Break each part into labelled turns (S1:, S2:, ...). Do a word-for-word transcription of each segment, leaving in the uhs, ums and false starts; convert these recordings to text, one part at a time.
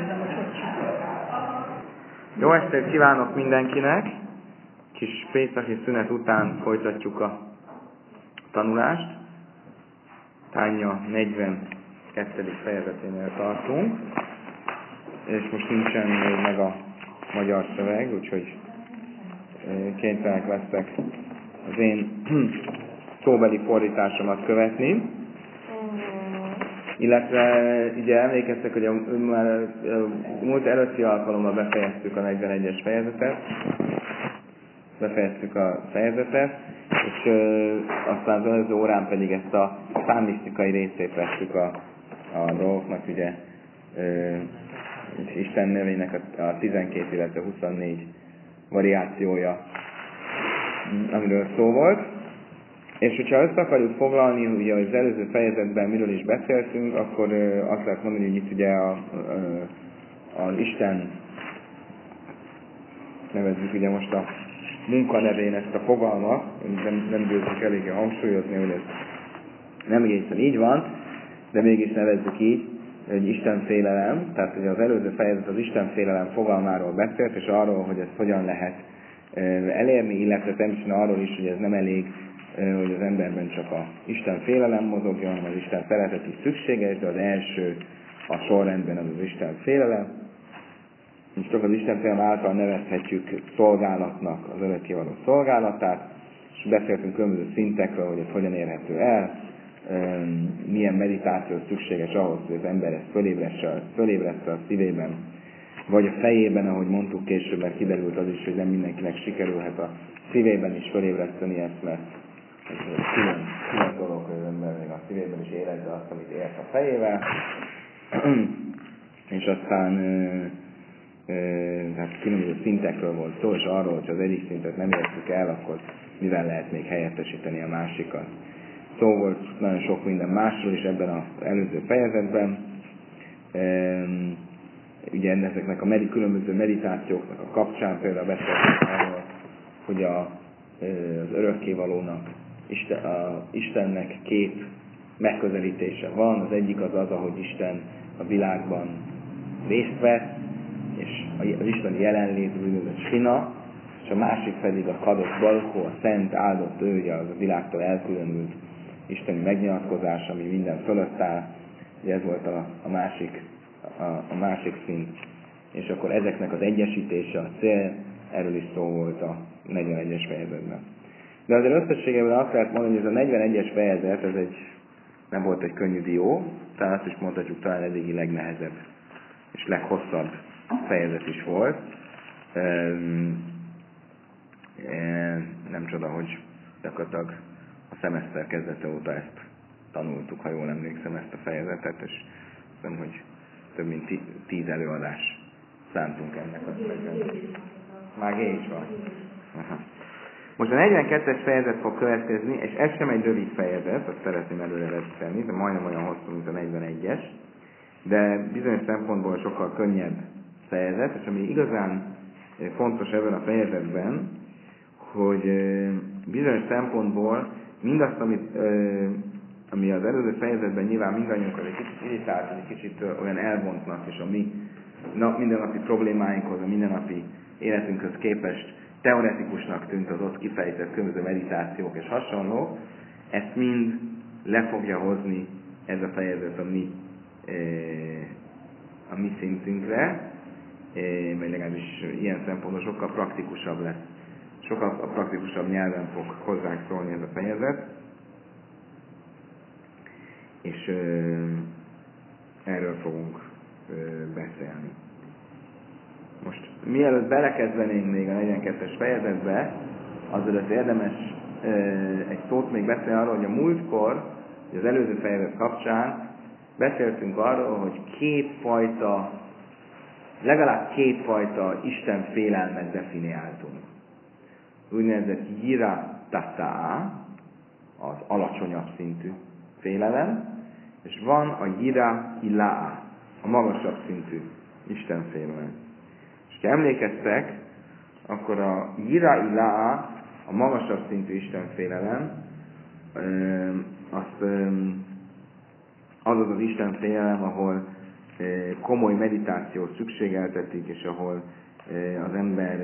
S1: Jó estét kívánok mindenkinek! Kis pénteki szünet után folytatjuk a tanulást. Tánya negyvenkettedik fejezeténél tartunk. És most nincsen még meg a magyar szöveg, úgyhogy kénytelenek leszek az én szóbeli fordításomat követni. Illetve ugye emlékeztek, hogy a, már a múlt előtti alkalommal befejeztük a negyvenegyes fejezetet, befejeztük a fejezetet, és ö, aztán az előző órán pedig ezt a számisztikai részét vettük a, a dolgoknak, ugye ö, Isten nevének a, a tizenkét, illetve huszonnégy variációja, amiről szó volt. És hogyha össze akarjuk foglalni, ugye az előző fejezetben miről is beszéltünk, akkor ö, azt lehet mondani, hogy itt ugye a, ö, az Isten, nevezzük ugye most a munkanevén ezt a fogalmat, nem, nem győzzük eléggé hangsúlyozni, hogy ez nem egészen így van, de mégis nevezzük így, hogy Istenfélelem, tehát hogy az előző fejezet az Istenfélelem fogalmáról beszélt, és arról, hogy ezt hogyan lehet ö, elérni, illetve természetesen arról is, hogy ez nem elég, hogy az emberben csak a Isten félelem mozogjon, hanem az Isten szeretet is szükséges, de az első a sorrendben az az Isten félelem. És csak az Isten félelem által nevezhetjük szolgálatnak az örökkévaló szolgálatát, és beszéltünk különböző szintekről, hogy ez hogyan érhető el, milyen meditáció szükséges ahhoz, hogy az ember ezt fölébressze, fölébressze a szívében, vagy a fejében, ahogy mondtuk később, mert kiderült az is, hogy nem mindenkinek sikerülhet a szívében is fölébreszteni ezt, mert ez külön, külön dolog, hogy az ember még a szívében is érezze azt, amit ért a fejével. És aztán e, e, hát különböző szintekről volt szó, és arról, hogy az egyik szintet nem értük el, akkor mivel lehet még helyettesíteni a másikat. Szó volt nagyon sok minden másról is ebben az előző fejezetben. E, ugye ezeknek a medi, különböző meditációknak a kapcsán például beszéltünk arról, hogy a, az örökkévalónak Isten, a Istennek két megközelítése van. Az egyik az az, ahogy Isten a világban részt vett, és az Isten jelenlét úgynevezett Sina, és a másik pedig a Kadosh Baruch Hu, a szent áldott ő, ugye az a világtól elkülönült isteni megnyilatkozás, ami minden fölött áll. Ugye ez volt a, a, másik, a, a másik szint. És akkor ezeknek az egyesítése a cél, erről is szó volt a negyvenegyes fejezetben. De azért összességében azt lehet mondani, hogy ez a negyvenegyes fejezet, ez egy, nem volt egy könnyű dió, tehát azt is mondhatjuk, talán eddigi legnehezebb és leghosszabb fejezet is volt. Nem csoda, hogy gyakorlatilag a szemeszter kezdete óta ezt tanultuk, ha jól emlékszem, ezt a fejezetet, és hiszem, hogy több mint tíz előadás szántunk ennek a fejezetnek. Már G is van. Aha. Most a negyvenkettes fejezet fog következni, és ez sem egy rövid fejezet, azt szeretném előre tenni, de majdnem olyan hosszú, mint a negyvenegyes, de bizonyos szempontból sokkal könnyebb fejezet, és ami igazán fontos ebben a fejezetben, hogy bizonyos szempontból mindazt, amit, ami az előző fejezetben nyilván mindannyiunkat egy kicsit irritált, egy kicsit olyan elvontnak, és a mi mindennapi problémáinkhoz, a mindennapi életünkhöz képest teoretikusnak tűnt az ott kifejtett különböző meditációk és hasonlók, ezt mind le fogja hozni ez a fejezet a mi, e, a mi szintünkre, e, vagy legalábbis ilyen szempontból sokkal praktikusabb lesz, sokkal praktikusabb nyelven fog hozzánk szólni ez a fejezet, és e, erről fogunk e, beszélni. Most mielőtt belekezdenénk még a negyvenkettes fejezetbe, azért érdemes e, egy szót még beszélni arról, hogy a múltkor, az előző fejezet kapcsán beszéltünk arról, hogy kétfajta, legalább kétfajta Isten félelmet definiáltunk. Úgynevezett Yira Tata, az alacsonyabb szintű félelem, és van a Yira Ilaa, a magasabb szintű Isten félelem. És ha emlékeztek, akkor a Yira Ilaa, a magasabb szintű istenfélelem, az az az istenfélelem, ahol komoly meditációt szükségeltetik, és ahol az ember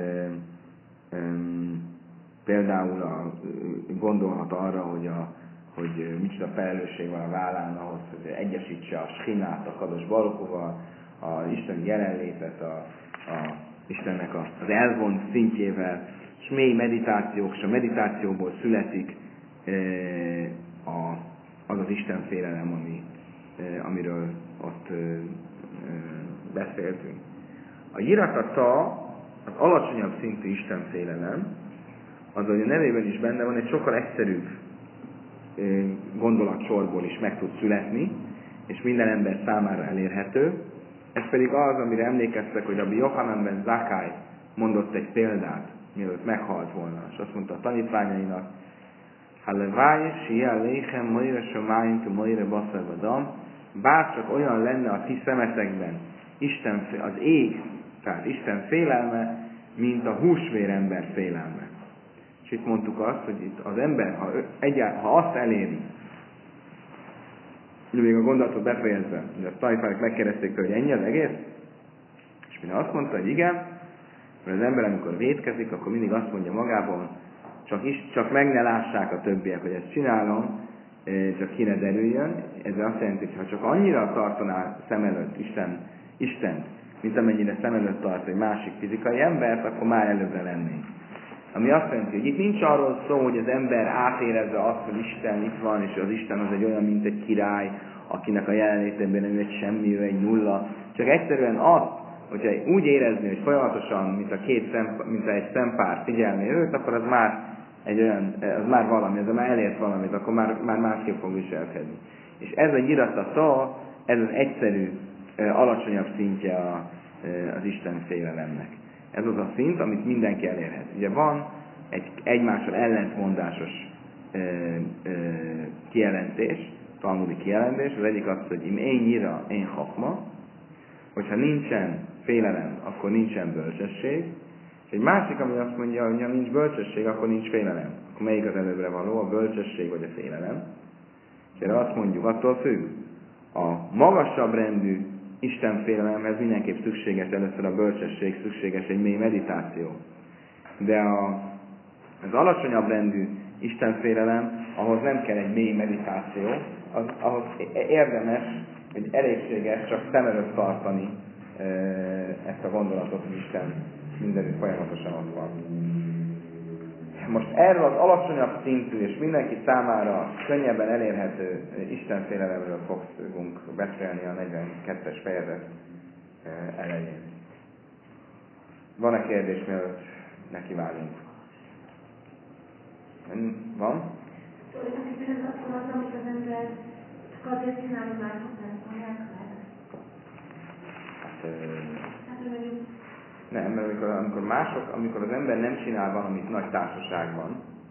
S1: például a, gondolhat arra, hogy, a, hogy micsoda felelősség van a vállán ahhoz, hogy egyesítse a Shinát a Kadosh Baruch-val, a isteni jelenlétet, a, a Istennek a, az elvont szintjével, és mély meditációk, és a meditációból születik e, a, az az Isten félelem, ami, e, amiről ott e, e, beszéltünk. A jiratata, az alacsonyabb szintű Isten félelem, az, hogy a nevében is benne van, egy sokkal egyszerűbb e, gondolatsorból is meg tud születni, és minden ember számára elérhető. Ez pedig az, amire emlékeztek, hogy Rabbi Yochanan ben Zakkai mondott egy példát, mielőtt meghalt volna, és azt mondta a tanítványainak, Haleváj, Sia, Léchem, Moire, Somáim, Tu, Moire, Basszar, Vadam, bár csak olyan lenne a ti szemetekben Isten, az ég, tehát Isten félelme, mint a húsvérember félelme. És itt mondtuk azt, hogy itt az ember, ha, egyáll, ha azt eléri, még a gondolatot befejezve, hogy a tanítványok megkérdezték tőle, hogy ennyi az egész, és mire azt mondta, hogy igen, mert az ember, amikor vétkezik, akkor mindig azt mondja magában, csak, is, csak meg ne lássák a többiek, hogy ezt csinálom, csak ki ne derüljön. Ez azt jelenti, hogy ha csak annyira tartaná szem előtt Isten, Istent, mint amennyire szem előtt tart egy másik fizikai embert, akkor már előbbre lennénk. Ami azt jelenti, hogy itt nincs arról szó, hogy az ember átérezze azt, hogy Isten itt van, és az Isten az egy olyan, mint egy király, akinek a jelenlétében nem egy semmi, ő egy nulla. Csak egyszerűen azt, hogyha úgy érezni, hogy folyamatosan, mint, a két szem, mint egy szempár figyelni őt, akkor az már egy olyan, az már valami, az már elért valamit, akkor már, már másképp fog viselkedni. És ez a jirata, ez az egyszerű, alacsonyabb szintje a, az Isten félelemnek. Ez az a szint, amit mindenki elérhet. Ugye van egy egymással ellentmondásos ö, ö, kijelentés, talmudi kijelentés, az egyik az, hogy im én nyira, én hakma, hogyha nincsen félelem, akkor nincsen bölcsesség, és egy másik, ami azt mondja, hogy ha nincs bölcsesség, akkor nincs félelem. Akkor melyik az előbbre való, a bölcsesség vagy a félelem? És erre azt mondjuk, attól függ, a magasabb rendű Isten félelemhez mindenképp szükséges először a bölcsesség, szükséges egy mély meditáció. De a, az alacsonyabb rendű Isten félelem, ahhoz nem kell egy mély meditáció, az, ahhoz érdemes, hogy elégséges csak szem előtt tartani e, ezt a gondolatot, hogy Isten mindenütt folyamatosan ott van. Most erről az alacsonyabb szintű és mindenki számára könnyebben elérhető Isten félelemről fogunk beszélni a negyvenkettes fejezet elején. Van-e kérdés, mielőtt nekivágunk? Van?
S2: Ez az, amit az ember csak azért csinálja, már nem mondják
S1: Nem, mert amikor, amikor mások, amikor az ember nem csinál valamit nagy társaságban,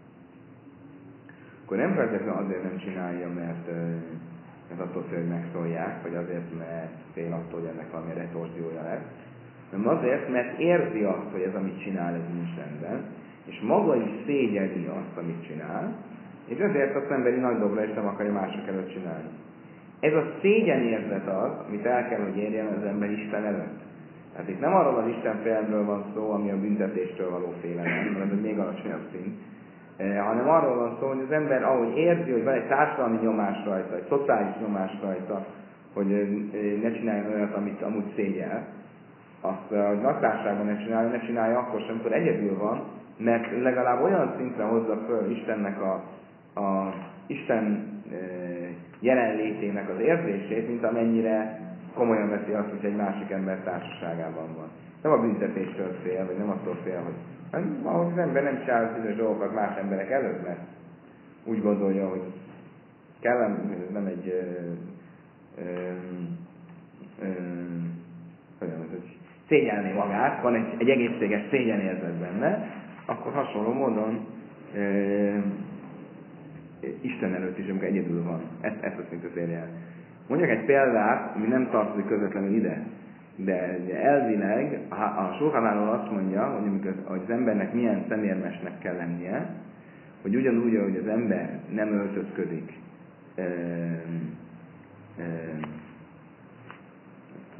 S1: akkor nem feltétlenül azért nem csinálja, mert, mert attól fél, hogy megszólják, vagy azért, mert fél attól, hogy ennek valami retorziója lesz, hanem azért, mert érzi azt, hogy ez, amit csinál, ez nincs rendben, és maga is szégyeli azt, amit csinál, és ezért az emberi nagy dobra is nem akarja mások előtt csinálni. Ez a szégyenérzet az, amit el kell, hogy érjen az ember Isten előtt. Tehát itt nem arról az Isten félelemről van szó, ami a büntetéstől való félelem, mert ez még alacsonyabb szint, eh, hanem arról van szó, hogy az ember ahogy érzi, hogy van egy társadalmi nyomás rajta, egy szociális nyomás rajta, hogy eh, ne csináljon olyat, amit amúgy szégyel, azt a nagy társaságban ne csinálja, ne csinálja akkor sem, amikor egyedül van, mert legalább olyan szintre hozza föl Istennek a, a Isten eh, jelenlétének az érzését, mint amennyire komolyan veszi azt, hogy egy másik ember társaságában van. Nem a büntetéstől fél, vagy nem attól fél, hogy ahogy az ember nem csinál bizonyos dolgokat más emberek előtt, mert úgy gondolja, hogy kellem, nem egy ö, ö, ö, hogy szégyelné magát, van egy, egy egészséges szégyenérzet benne, akkor hasonló módon ö, Isten előtt is, amikor egyedül van. Ezt, ezt a szintet érje el. Mondjak egy példát, ami nem tartozik közvetlenül ide, de elvileg a Shulchan Aruch azt mondja, hogy amikor az embernek milyen szemérmesnek kell lennie, hogy ugyanúgy, ahogy az ember nem öltözködik, e, e,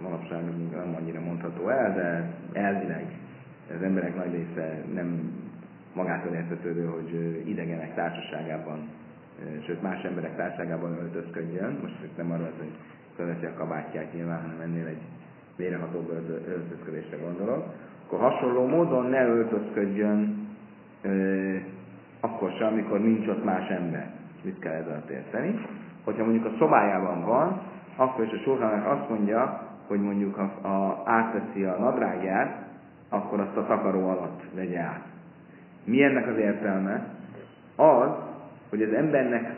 S1: manapság nem annyira mondható el, de elvileg az emberek nagy része nem magától értetődő, hogy idegenek társaságában, sőt más emberek társaságában öltözködjön. Most itt nem arról, hogy fölveszi a kabátját nyilván, hanem ennél egy mélyrehatóbb öltözködésre gondolok. Akkor hasonló módon ne öltözködjön ö, akkor sem, amikor nincs ott más ember. Mit kell ezzel érteni? Hogyha mondjuk a szobájában van, akkor is a Sulchan azt mondja, hogy mondjuk ha, ha átveszi a nadrágját, akkor azt a takaró alatt vegye át. Mi ennek az értelme? Az, hogy az embernek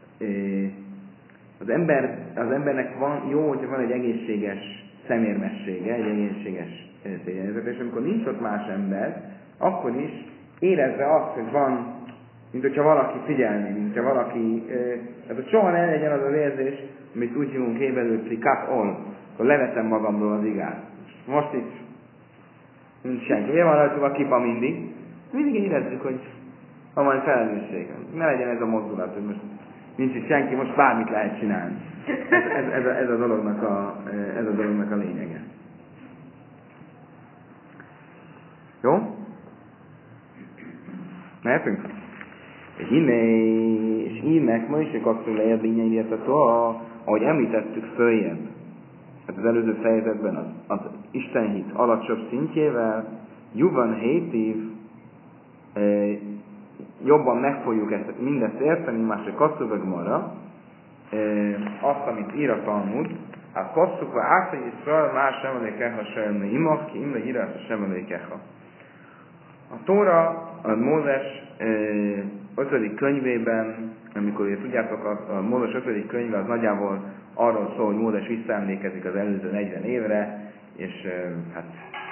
S1: az, ember, az embernek van, jó, hogyha van egy egészséges szemérmessége, egy egészséges szégyenérzetre, és amikor nincs ott más ember, akkor is érezze azt, hogy van, mint hogyha valaki figyelni, mint hogyha valaki, ez a soha ne legyen az az érzés, amit úgy hívunk héberül, plikat ol, akkor levetem magamról az igát. Most itt nincs senki. Miért van rajtuk a kipa mindig? Mindig érezzük, hogy van majd felelősség. Ne legyen ez a mozdulat, hogy most nincs itt senki, most bármit lehet csinálni. Ez, ez, ez, a, ez, a, dolognak a, ez a dolognak a lényege. Jó? Mehetünk? És innen, és innek ma is egy kapszul leérvényei ahogy említettük följebb, hát az előző fejezetben az, az istenhit alacsonyabb szintjével, Juvan hétív, e, jobban meg fogjuk ezt, mindezt érteni, más egy kasszuveg marra, e, azt, amit ír a Talmud, hát kasszukva átha Yisrael más sem elékeha sajnálni imach, ki imle írásra sem elékeha. A Tóra, a Mózes e, ötödik könyvében, amikor ugye tudjátok, a, a Mózes ötödik könyve az nagyjából arról szól, hogy Mózes visszaemlékezik az előző negyven évre, és e, hát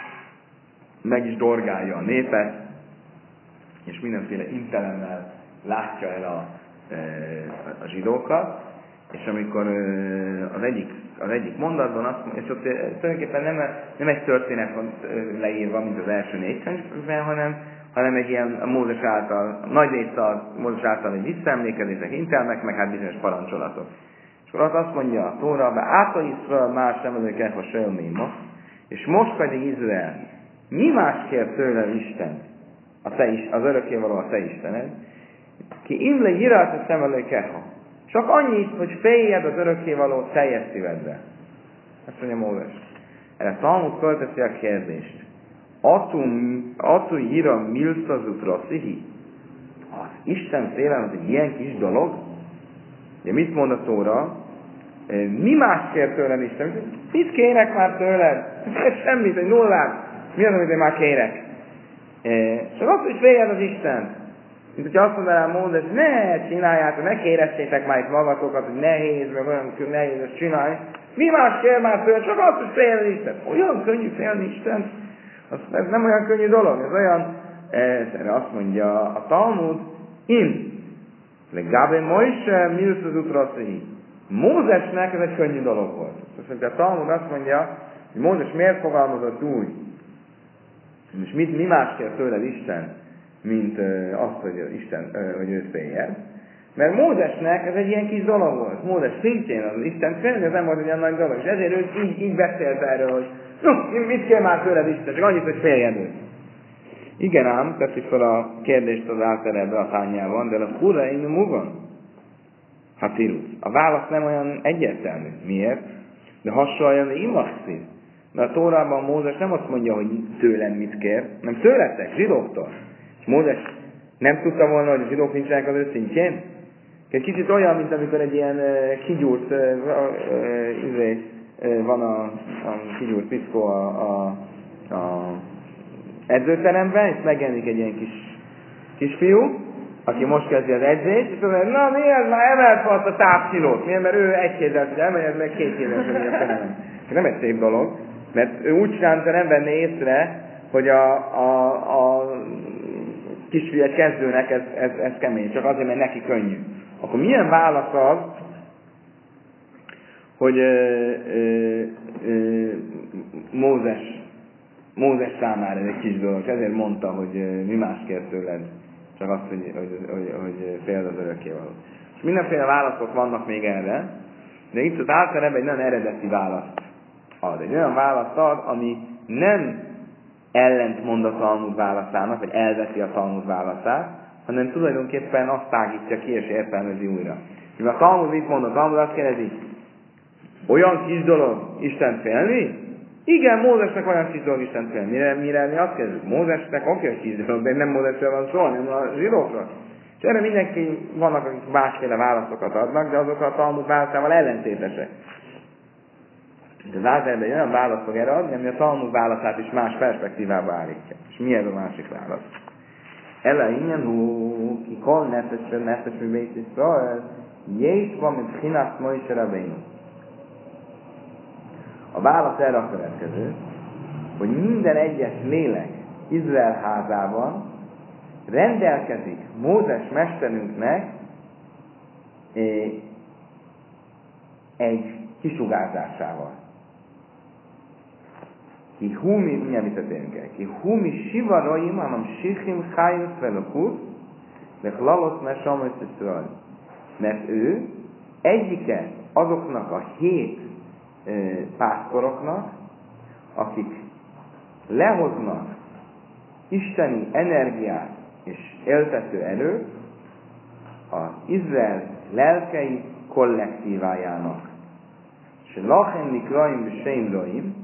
S1: meg is dorgálja a népet, és mindenféle intelemmel látja el a, e, a zsidókat, és amikor e, az, egyik, az egyik mondatban azt mondja, és ott e, tulajdonképpen nem, nem egy történet van leírva, mint az első négy könyvben, hanem, hanem egy ilyen a Mózes által, nagy része a Mózes által egy visszaemlékezések, intelmek, meg hát bizonyos parancsolatok. És akkor azt mondja a Tóra, be átha Yisrael más nem előkek a sejlméma, és most pedig Izrael, mi más kér tőled Isten, a te is, az örökkévaló a te Istened, ki imle jirát a szem előkeha. Csak annyit, hogy féljed az örökkévaló teljes szívedbe. Ezt mondja Mózes. Erre Talmud fölteszi a kérdést. Atu jira milszazut rasszihi? Az Isten félelem az egy ilyen kis dolog? Ugye mit mond a Tóra? Mi más kér tőled Isten? Mit kérek már tőled? Semmit, egy nullát. Mi az, amit én már kérek? Csak azt, hogy féljed az Isten. Mint hogyha azt mondanám Mózes, ne csináljátok, ne kéreztétek már itt magatokat, hogy nehéz, meg olyan nehéz ezt csinálni. Mi más kér már tőled? Csak azt, hogy féljed az Isten. Olyan könnyű félni Isten. Ez nem olyan könnyű dolog. Ez olyan, erre azt mondja a Talmud, in. Legalább Mojse milsz az utraszihi. Mózesnek ez egy könnyű dolog volt. Azt mondja, a Talmud azt mondja, hogy Mózes miért fogalmazott úgy, és mit, mi más kér tőled Isten, mint uh, azt, hogy Isten, uh, hogy őt féljed. Mert Mózesnek ez egy ilyen kis dolog volt. Mózes szintjén az Isten félni, ez nem volt egy olyan nagy dolog. És ezért ő így, így beszélt erről, hogy no, mit kér már tőled Isten, csak annyit, hogy féljed őt. Igen ám, teszi fel a kérdést az általában a tányában, de a hura én múlva? Hát írus. A válasz nem olyan egyértelmű. Miért? De hasonlóan imaxív. Mert a Tórában Mózes nem azt mondja, hogy tőlem mit kér, nem tőletek, zsidóktól. És Mózes nem tudta volna, hogy a zsidók nincsenek az ő szintjén? Egy kicsit olyan, mint amikor egy ilyen uh, kigyúrt uh, uh, uh, van a, a kigyúrt piszkó a, a, a edzőteremben, és megjelenik egy ilyen kis kisfiú, aki most kezdi az edzést, és azt mondja, na miért már emelt azt a tápkilót? Miért? Mert ő egy kézzel tudja emelni, meg két kézzel tudja emelni. Ez nem egy szép dolog, mert ő úgy csinálta, nem venné észre, hogy a, a, a kisfiú egy kezdőnek ez, ez, ez kemény, csak azért, mert neki könnyű. Akkor milyen válasz az, hogy ö, ö, ö, Mózes, Mózes számára ez egy kis dolog, és ezért mondta, hogy ö, mi más kér tőled, csak azt, hogy, hogy, hogy, hogy féld az örökkévaló. És mindenféle válaszok vannak még erre, de itt az általában egy nagyon eredeti választ ad. Egy olyan választ ad, ami nem ellentmond a Talmud válaszának, vagy elveszi a Talmud válaszát, hanem tulajdonképpen azt tágítja ki és értelmezi újra. Mivel a Talmud mit mond? A Talmud azt kérdezi, olyan kis dolog Istent félni? Igen, Mózesnek olyan kis dolog Istent félni. Mire, mire mi azt kérdezzük? Mózesnek oké, hogy kis dolog, de nem Mózesről van szó, hanem a zsidókról. És erre mindenki, vannak, akik másféle válaszokat adnak, de azok a Talmud válaszával ellentétesek. De az Ázerben olyan választ fog erre adni, ami a Talmud válaszát is más perspektívába állítja. És mi ez a másik válasz? Ela ingyen hú, ki kol nefesre nefes mi Beit Yisrael, jés van, mint Chinás Moshe Rabbeinu. A válasz erre a következő, hogy minden egyes lélek Izrael házában rendelkezik Mózes mesterünknek egy kisugárzásával. Ki humi, milyen visszatérünk el? Ki humi sivaroim, hanem sichim chájus velokut, de hlalos mesamas Yisrael. Mert ő egyike azoknak a hét e, pásztoroknak, akik lehoznak isteni energiát és éltető erőt az Izrael lelkei kollektívájának. És lachen nikraim b'sheim roim,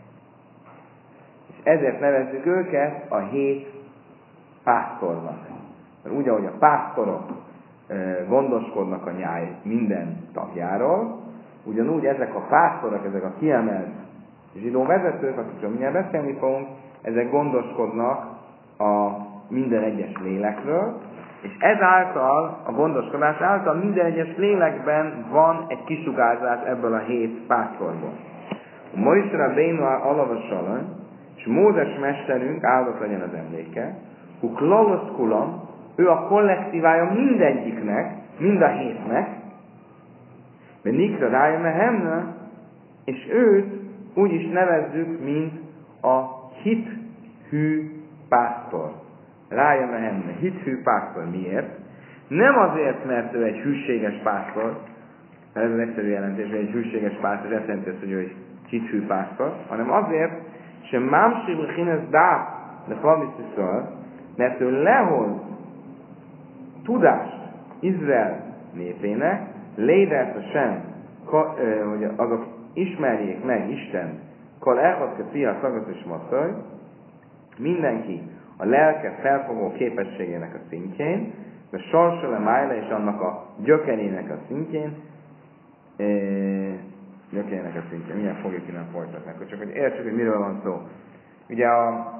S1: és ezért nevezzük őket a hét pásztornak. Mert úgy, ahogy a pásztorok gondoskodnak a nyáj minden tagjáról, ugyanúgy ezek a pásztorok, ezek a kiemelt zsidó vezetők, akikről mindjárt beszélni fogunk, ezek gondoskodnak a minden egyes lélekről, és ezáltal, a gondoskodás által minden egyes lélekben van egy kisugárzás ebből a hét pásztorból. Moshe Rabbeinu alava salom, és Mózes mesterünk, áldott legyen az emléke, hu klalos kulam, ő a kollektívája mindegyiknek, mind a hétnek, mert nikra rája mehemne, és őt úgy is nevezzük, mint a hithű pásztor. Rája mehemne, hithű pásztor. Miért? Nem azért, mert ő egy hűséges pásztor, ez az egyszerű jelentés, hogy egy hűséges pásztor, ez jelenti, hogy ő egy hithű pásztor, hanem azért, sem mámség l'chines dát, de flavisztiszol, mert ő lehoz tudást Izrael népének, lédert a sem, hogy azok ismerjék meg Isten, kol elhatke fia szagat és masszaj, mindenki a lelke felfogó képességének a szintjén, de sorsole májla és annak a gyökerének a szintjén, e, gyökerének a szintjén, milyen fogjuk innen folytatni, akkor csak hogy értsük, hogy miről van szó. Ugye a,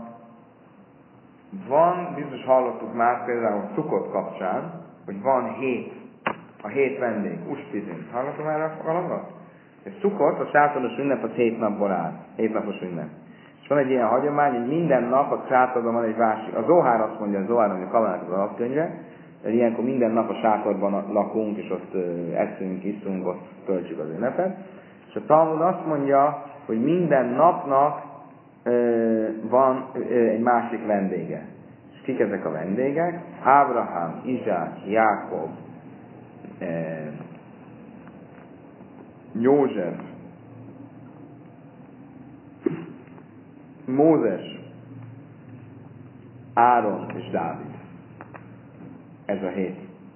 S1: van, biztos hallottuk már például Szukot kapcsán, hogy van hét, a hét vendég, Uspizin. Hallottuk már a valamit? És Szukot, a sátoros ünnep az hét napból áll, hét napos ünnep. És van egy ilyen hagyomány, hogy minden nap a sátorban van egy másik. A Zohár azt mondja, a Zohár, hogy a Kalának az alapkönyve, hogy ilyenkor minden nap a sátorban lakunk, és ott eszünk, iszunk, ott töltsük az ünnepet. És a Talmud azt mondja, hogy minden napnak ö, van ö, egy másik vendége. És kik ezek a vendégek? Ábrahám, Izsák, Jákob, ö, József, Mózes, Áron és Dávid. Ez a hét.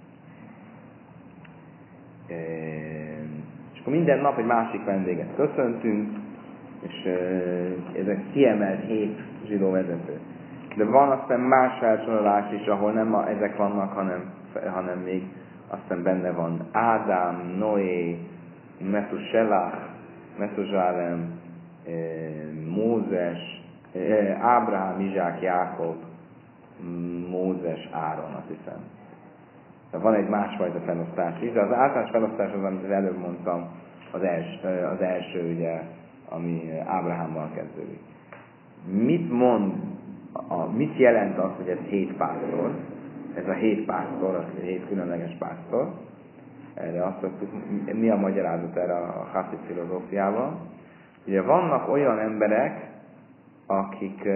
S1: E, és akkor minden nap egy másik vendéget köszöntünk, és e, ezek kiemelt hét zsidó vezető. De van aztán más felsorolás is, ahol nem a, ezek vannak, hanem, hanem még aztán benne van Ádám, Noé, Metuselach, Metuzsálem, e, Mózes, e, Ábrahám, Izsák, Jákob, Mózes, Áron, azt hiszem. Tehát van egy másfajta felosztás is, de az általános felosztás az, amit az előbb mondtam, az első, az első ugye, ami Ábrahámmal kezdődik. Mit mond, a, mit jelent az, hogy ez hét pásztor? Ez a hét pásztor, az hét különleges pásztor. Erre azt mondtuk, mi a magyarázat erre a hasszid filozófiával. Ugye vannak olyan emberek, akik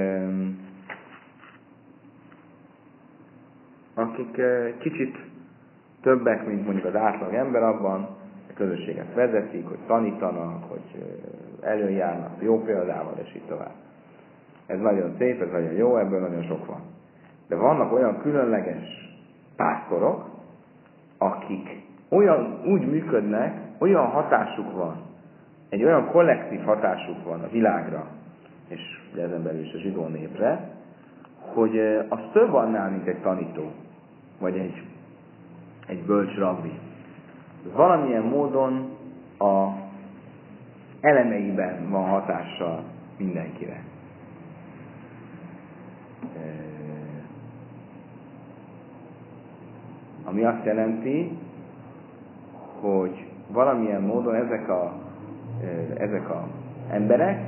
S1: akik kicsit többek, mint mondjuk az átlag ember abban, a közösséget vezetik, hogy tanítanak, hogy előjárnak jó példával, és így tovább. Ez nagyon szép, ez nagyon jó, ebből nagyon sok van. De vannak olyan különleges pásztorok, akik olyan úgy működnek, olyan hatásuk van, egy olyan kollektív hatásuk van a világra, és ezen belül is a zsidó népre, hogy az több annál, mint egy tanító, vagy egy, egy bölcs rabbi. Valamilyen módon a elemeiben van hatással mindenkire. Ami azt jelenti, hogy valamilyen módon ezek a, ezek a emberek,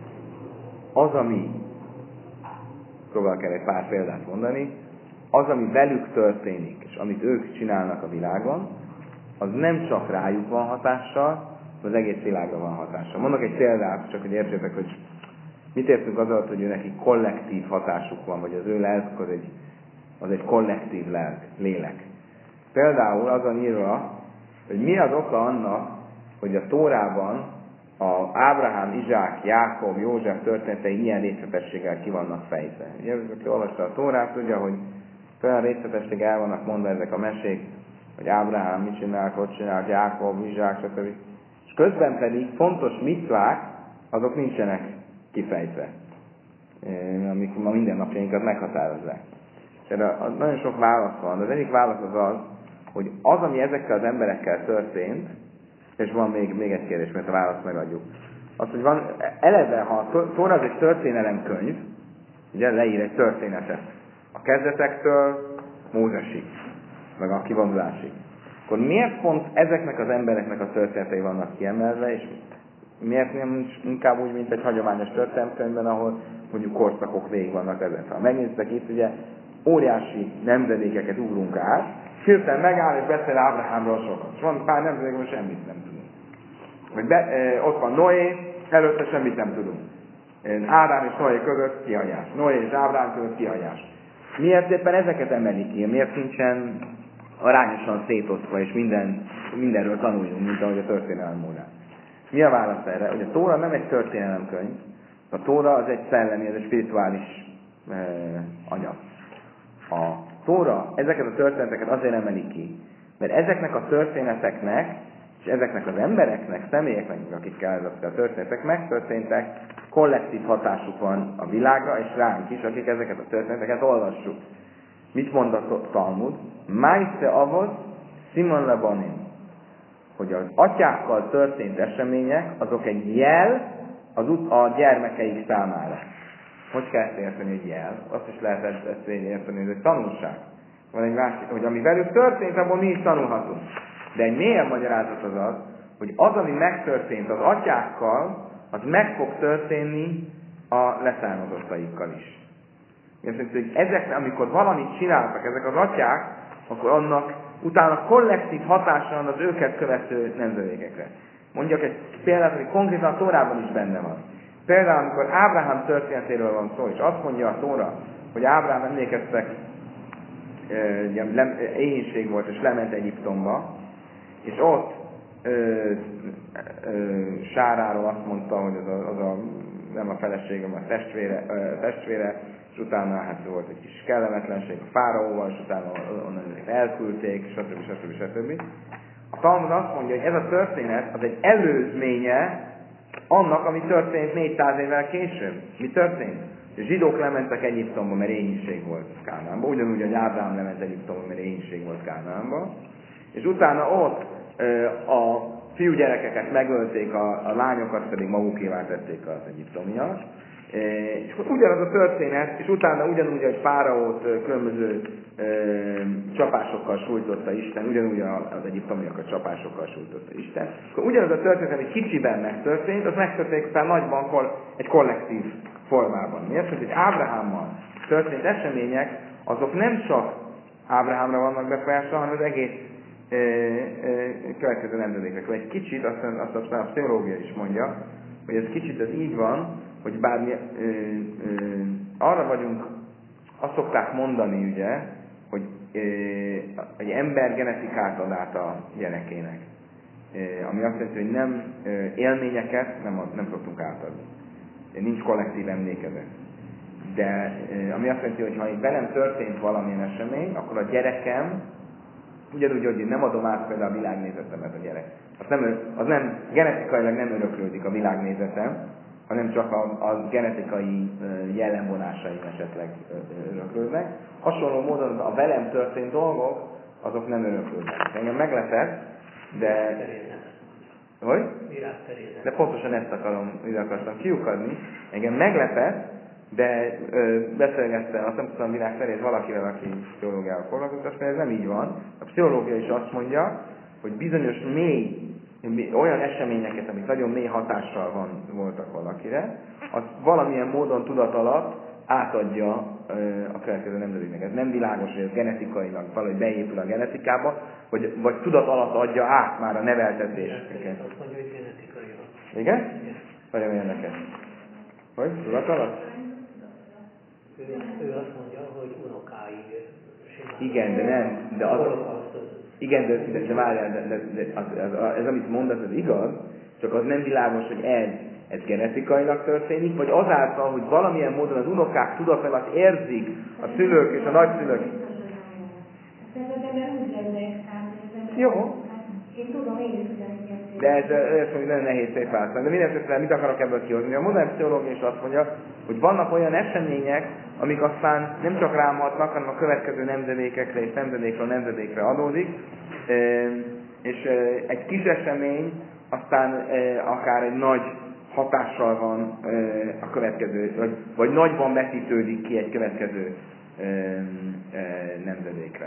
S1: az, ami, próbálok erre egy pár példát mondani, az, ami velük történik, és amit ők csinálnak a világon, az nem csak rájuk van hatással, az egész világra van hatással. Mondok egy példát, csak hogy értsétek, hogy mit értünk az alatt, hogy ő neki kollektív hatásuk van, vagy az ő lelkük az egy, az egy kollektív lelk, lélek. Például az a írva, hogy mi az oka annak, hogy a Tórában a Ábrahám, Izsák, Jákob, József történetei ilyen részletességgel ki vannak fejtve. Ugye, aki olvasta a Tórát, tudja, hogy olyan részletességgel el vannak mondva ezek a mesék, hogy Ábrahám mit csinált, hogy csinált, Jákob, Izsák, stb. És közben pedig fontos mitzvák, azok nincsenek kifejtve, amik ma mindennapjainkat meghatározzák. Tehát nagyon sok válasz van, de az egyik válasz az az, hogy az, ami ezekkel az emberekkel történt, és van még, még egy kérdés, mert a választ megadjuk. Az, hogy van, eleve, ha a Tóra az egy történelemkönyv, ugye leír egy történetet, a kezdetektől Mózesig, meg a kivonulásig, akkor miért pont ezeknek az embereknek a történetei vannak kiemelve, és miért nem inkább úgy, mint egy hagyományos történelemkönyvben, ahol mondjuk korszakok végig vannak ezen. Ha megnéztek itt, ugye óriási nemzedékeket ugrunk át, hirtelen megáll és beszél Ábrahámról sokat. És van pár nemzedékben semmit nem tudunk. Vagy be, e, ott van Noé, előtte semmit nem tudunk. Ádám és Noé között kihagyás. Noé és Ábrahám között kihagyás. Miért éppen ezeket emelik ki? Miért nincsen arányosan szétosztva, és minden, mindenről tanuljunk, mint ahogy a történelem módán? Mi a válasz erre? Hogy a Tóra nem egy történelemkönyv, a Tóra az egy szellemi, ez egy spirituális e, anyag. A Tóra ezeket a történeteket azért emeli ki, mert ezeknek a történeteknek, és ezeknek az embereknek, személyeknek, akikkel ezek a történetek megtörténtek, kollektív hatásuk van a világra, és ránk is, akik ezeket a történeteket olvassuk. Mit mond a Talmud? Májsze avod, Simon Lebanim. Hogy az atyákkal történt események, azok egy jel az ut- a gyermekeik számára. Hogy kell ezt érteni, hogy jel? Azt is lehet ezt, ezt érteni, hogy ez egy tanulság. Van egy másik, hogy ami velük történt, abból mi is tanulhatunk. De egy mélyebb magyarázat az az, hogy az, ami megtörtént az atyákkal, az meg fog történni a leszármazottaikkal is. Azt jelenti, hogy ezek, amikor valamit csináltak ezek az atyák, akkor annak utána kollektív hatása van az őket követő nemzedékekre. Mondjak egy példát, hogy konkrétan a Tórában is benne van. Például, amikor Ábrahám történetéről van szó, és azt mondja a Tóra, hogy Ábrahám, emlékeztek, éhínség volt, és lement Egyiptomba, és ott ö, ö, Sáráról azt mondta, hogy az a, az a nem a feleségem, a testvére, ö, testvére, és utána hát volt egy kis kellemetlenség a fáraóval, és utána onnan elküldték, stb. stb. stb. A Talmud azt mondja, hogy ez a történet az egy előzménye annak, ami történt négyszáz évvel később. Mi történt? A zsidók lementek Egyiptomba, mert éhínség volt Kánaánba, ugyanúgy, hogy Ábrahám lement Egyiptomba, mert éhínség volt Kánaánba, és utána ott ö, a fiúgyerekeket megölték, a, a lányokat pedig magukévá tették az egyiptomiak, e, és akkor ugyanaz a történet, és utána ugyanúgy, hogy Fáraót különböző ö, csapásokkal sújtotta Isten, ugyanúgy az egyiptomiakat csapásokkal sújtotta Isten, akkor ugyanaz a történet, ami kicsiben megtörtént, az megtörtént utána nagyban kol, egy kollektív formában. Miért? Hogy Ábrahámmal történt események, azok nem csak Ábrahámra vannak befolyással, hanem az egész e, e, következő nemzedékekre. Egy kicsit, azt, azt aztán a pszichológia is mondja, hogy ez kicsit ez így van, hogy bár mi e, e, arra vagyunk, azt szokták mondani, ugye, hogy e, egy ember genetikát ad át a gyerekének. ami azt jelenti, hogy nem élményeket nem, nem szoktunk átadni. Nincs kollektív emlékezet. De ami azt jelenti, hogy ha itt velem történt valamilyen esemény, akkor a gyerekem, ugyanúgy, hogy én nem adom át például a világnézetemet a gyerek. Az nem, az nem genetikailag nem öröklődik a világnézetem, hanem csak a, a genetikai jellemvonásaim esetleg öröklődnek. Hasonló módon a velem történt dolgok, azok nem öröklődnek. Engem meglepett, de... Hogy? De pontosan ezt akarom, ide akartam kiukadni. Engem meglepett, de ö, beszélgettem, azt nem tudom, világ szerint valakivel, aki pszichológiával foglalkozik, azt mondja, ez nem így van. A pszichológia is azt mondja, hogy bizonyos mély, olyan eseményeket, amik nagyon mély hatással van, voltak valakire, az valamilyen módon tudat alatt átadja ö, a következő nemzedéknek. Ez nem világos, hogy ez genetikailag valahogy beépül a genetikába, vagy, vagy tudat alatt adja át már a neveltetés.
S3: Igen, azt mondja, hogy genetikailag.
S1: Igen? Nagyon érdekes. Hogy? Tudat alatt?
S3: Ő, ő azt mondja, hogy unokái simán.
S1: Igen, de nem. De az, igen, de, de, de várjál, de, de, de az, az, az, ez amit mondasz, az igaz, csak az nem világos, hogy ez, ez genetikailag történik, vagy azáltal, hogy valamilyen módon az unokák tudat alatt érzik a szülők és a nagyszülők. Jó.
S2: Én tudom, én is ugyanígy.
S1: De ez, ez mondjuk nagyon nehéz szép választani. De mindenesetre mit akarok ebből kihozni? A modern pszichológia is azt mondja, hogy vannak olyan események, amik aztán nem csak rám hatnak, hanem a következő nemzedékekre és nemzedékről nemzedékre adódik. És egy kis esemény aztán akár egy nagy hatással van a következő, vagy, vagy nagyban vetítődik ki egy következő nemzedékre.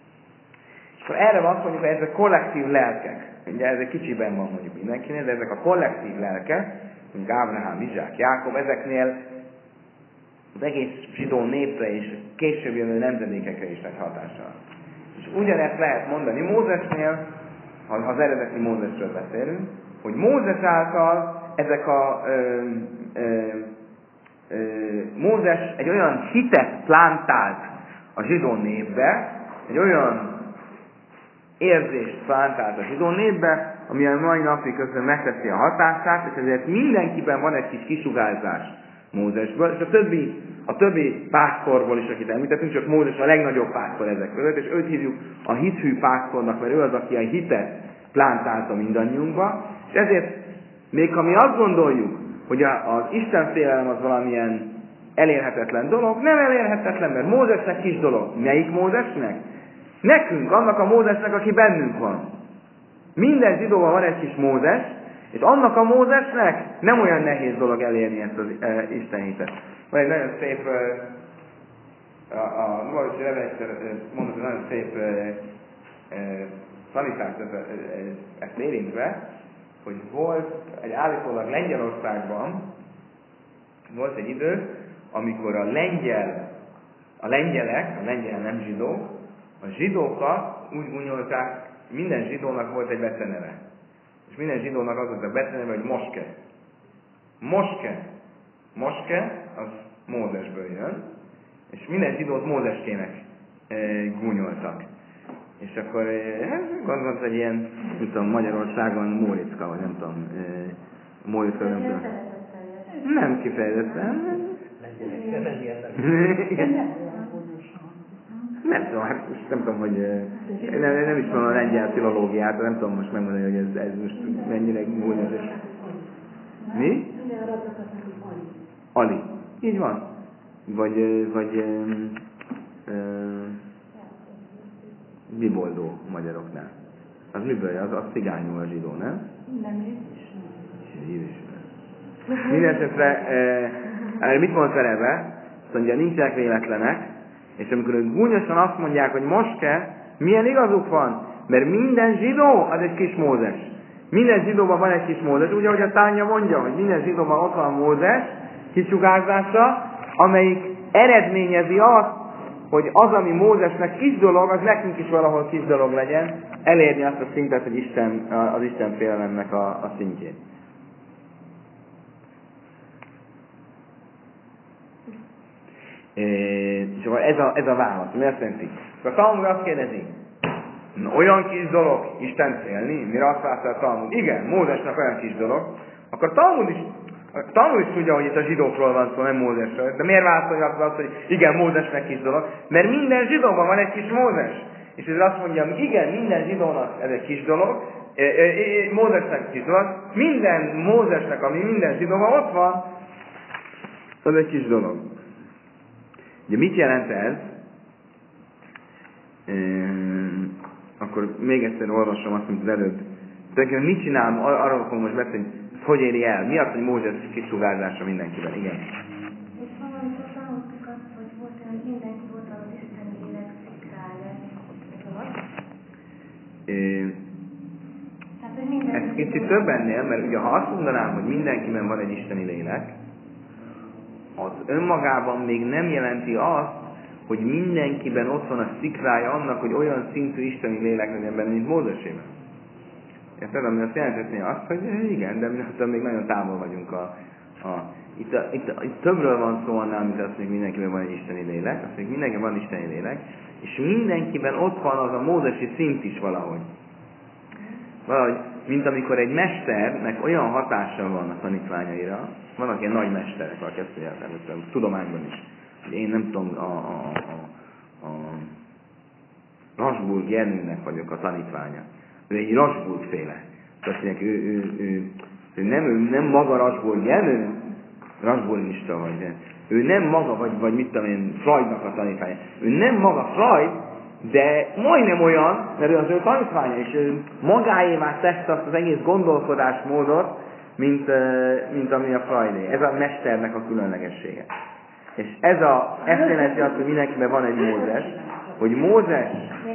S1: És akkor erre azt mondjuk, hogy ezek kollektív lelkek. Ugye ez egy kicsiben van mondjuk mindenkinél, de ezek a kollektív lelkek, mondjuk Ábrahám, Izsák, Jákob, ezeknél az egész zsidó népre és később jövő nemzedékekre is nagy hatással. És ugyanezt lehet mondani Mózesnél, ha az eredeti Mózesről beszélünk, hogy Mózes által ezek a ö, ö, ö, Mózes egy olyan hitet plantált a zsidó népbe, egy olyan érzést plántált a zsidó népbe, ami a mai napig közben megteszi a hatását, és ezért mindenkiben van egy kis kisugárzás Mózesből, és a többi, a többi pásztorból is, akit említettünk, csak Mózes a legnagyobb pásztor ezek között, és őt hívjuk a hithű pásztornak, mert ő az, aki a hitet plántálta mindannyiunkba, és ezért még ha mi azt gondoljuk, hogy az Istenfélelem az valamilyen elérhetetlen dolog, nem elérhetetlen, mert Mózesnek kis dolog. Melyik Mózesnek? Nekünk, annak a Mózesnek, aki bennünk van. Minden zsidóban van egy kis Mózes, és annak a Mózesnek nem olyan nehéz dolog elérni ezt az e, Isten hitet. Van egy nagyon szép, e, a, a Novavici Levelészer mondott, nagyon szép e, e, tanítást e, e, ezt érintve, hogy volt egy állítólag Lengyelországban, volt egy idő, amikor a lengyel, a lengyelek, a lengyel nem zsidók, a zsidókat úgy gúnyolták, minden zsidónak volt egy beceneve. És minden zsidónak az volt a beceneve, hogy Moske. Moske. Moske, az Mózesből jön, és minden zsidót Mózeskének e, gúnyoltak. És akkor, hát gondolom, hogy ilyen, nem tudom, Magyarországon Móriczka, vagy nem tudom, e, Móriczka, nem tudom. Nem kifejezetten. Nem tudom, hát most nem tudom, hogy nem, nem is van a lengyel filológiát, nem tudom most megmondani, hogy ez, ez most mennyire gúnyos. Mi? Ali. Így van. Vagy, vagy um, um, biboldó magyaroknál. Az miből? Az, az cigányul a zsidó, nem?
S2: Nem
S1: is. Mindenesetre, eh, mit mondsz erre? Azt mondja, nincsenek véletlenek, és amikor ők gúnyosan azt mondják, hogy Moske, milyen igazuk van? Mert minden zsidó az egy kis Mózes. Minden zsidóban van egy kis Mózes, úgy, ahogy a Tánya mondja, hogy minden zsidóban ott van Mózes kisugárzása, amelyik eredményezi azt, hogy az, ami Mózesnek kis dolog, az nekünk is valahol kis dolog legyen, elérni azt a szintet, hogy Isten, az Isten félelemnek a, a szintjét. És akkor ez a, ez a válasz, mi azt jelenti? A Talmud azt kérdezi, Na, olyan kis dolog Isten félni, mire azt látta a Talmud? Igen, Mózesnek olyan kis dolog. Akkor Talmud is, a Talmud is tudja, hogy itt a zsidókról van szó, nem Mózesről. De miért válaszolja azt, hogy igen, Mózesnek kis dolog? Mert minden zsidóban van egy kis Mózes. És ez azt mondja, hogy igen, minden zsidónak ez egy kis dolog, Mózesnek kis dolog, minden Mózesnek, ami minden zsidóban ott van, az egy kis dolog. Ugye mit jelent ez? Ehm, akkor még egyszer olvasom azt, mint az előbb. Tehát mit csinálom, arról fogom most beszélni, hogy éri el? Mi az, hogy Mózes kisugárzása mindenkiben? Igen.
S2: És valamikor tanultuk azt, hogy volt olyan, hogy mindenki volt az Isten lélek szikrája.
S1: Ez kicsit több ennél, mert ugye ha azt mondanám, hogy mindenkiben van egy isteni lélek, az önmagában még nem jelenti azt, hogy mindenkiben ott van a szikrája annak, hogy olyan szintű isteni lélek legyen benne, mint Mózesében. Érted? Ami azt jelenthetné azt, hogy igen, de mi attól még nagyon távol vagyunk a... a itt, a, itt, a, itt többről van szó annál, mint azt, hogy mindenkiben van egy isteni lélek, azt még mindenkiben van isteni lélek, és mindenkiben ott van az a mózesi szint is valahogy. Valahogy, mint amikor egy mesternek olyan hatása van a tanítványaira, vannak ilyen nagy mesterek, akik ezt tudják, a tudományban is. Én nem tudom, a, a, a, a Rasburg Jenőnek vagyok a tanítványa. Ő egy Rasburg féle. Azt mondják, ő, ő, ő, ő, nem, ő nem maga Rasburg Jenő, Rasburgista vagy. Ő nem maga, vagy, vagy mit tudom én, Freudnak a tanítványa. Ő nem maga Freud, de majdnem olyan, mert ő az ő tanítványa, és ő magáévá tette azt az egész gondolkodásmódot, mint, mint ami a Freudé. Ez a mesternek a különlegessége. És ez a, ezt jelenti azt, hogy mindenkiben van egy Mózes, hogy Mózes,